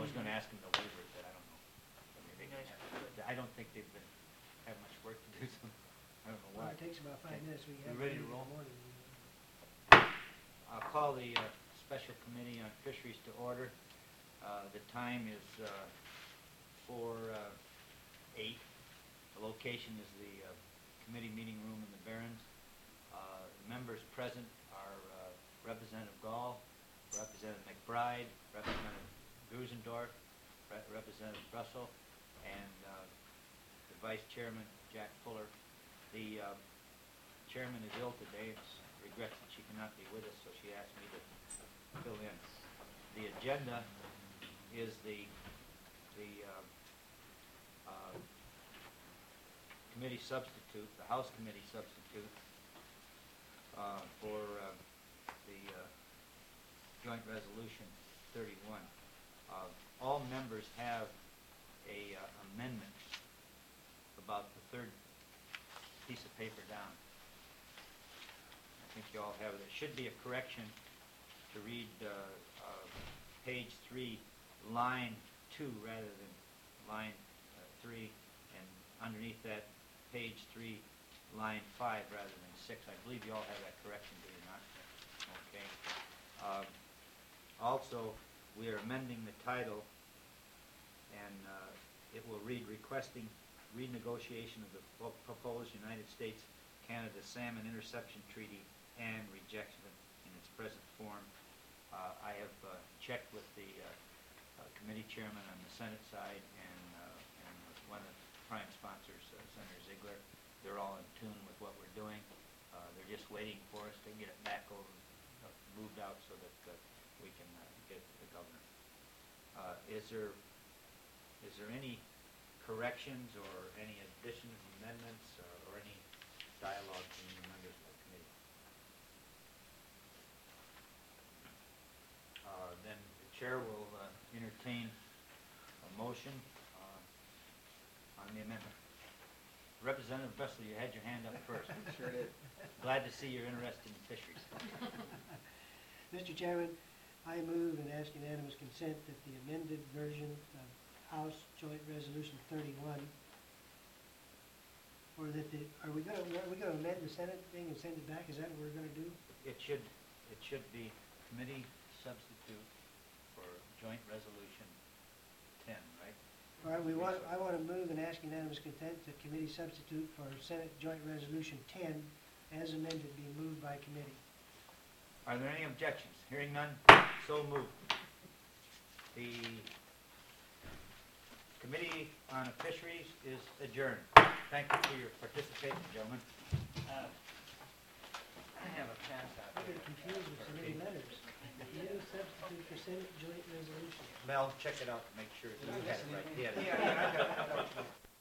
was gonna ask them to waiver it, but I don't know. I mean, they can have- I don't think they've been, have much work to do, so I don't know Well, why. it takes about 5 Okay. minutes. We We have ready to in the roll? morning. I'll call the Special Committee on Fisheries to order. The time is 4:08. The location is the committee meeting room in the Barrens. The members present are Representative Gall, Representative McBride, Representative Grusendorf, Representative Russell, and the Vice Chairman, Jack Fuller. The Chairman is ill today. Regrets that she cannot be with us, so she asked me to fill in. The agenda is the committee substitute, the House Committee substitute for the Joint Resolution 31. All members have a amendment about the third piece of paper down. I think you all have it. There should be a correction to read page 3, line 2 rather than line 3, and underneath that, page 3, line 5 rather than 6. I believe you all have that correction, do you not? Okay. Also, we are amending the title, and it will read, requesting renegotiation of the proposed United States-Canada Salmon Interception Treaty and rejection in its present form. I have checked with the committee chairman on the Senate side and with one of the prime sponsors, Senator Ziegler. They're all in tune with what we're doing. They're just waiting for us to get it back over, moved out so that we can get it to the governor. Is there any corrections or any additions, amendments, or any dialogue between the members of the committee? Then the chair will entertain a motion on the amendment. Representative Russell, you had your hand up first. Sure did. Glad to see you're interested in fisheries. Mr. Chairman, I move and ask unanimous consent that the amended version of House Joint Resolution 31, or that are we going to amend the Senate thing and send it back? Is that what we're going to do? It should be committee substitute for Joint Resolution 10, right? All right, I want to move and ask unanimous consent that committee substitute for Senate Joint Resolution 10 as amended be moved by committee. Are there any objections? Hearing none, so moved. The Committee on Fisheries is adjourned. Thank you for your participation, gentlemen. I have a pass out I here. get confused with so many letters. Committee substitute for Senate Joint Resolution. Mel, check it out to make sure you had it right. Yeah. Yeah, I got it.